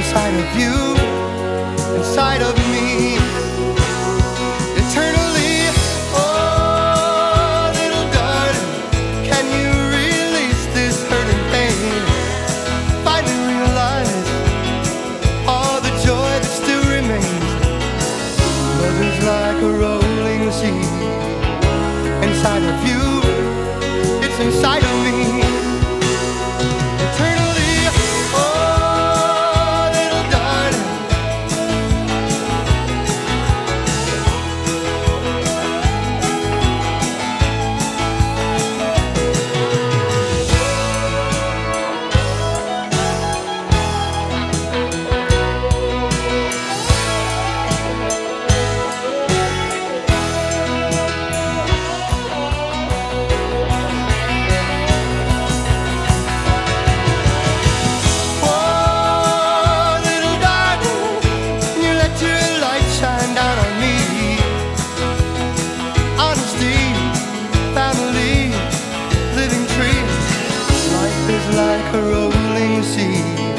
inside of you, inside of me, eternally. Oh, little darling, can you release this hurt and pain? Finally realize all the joy that still remains. Love is like a rolling sea, inside of you, it's inside of me. Like a rolling sea.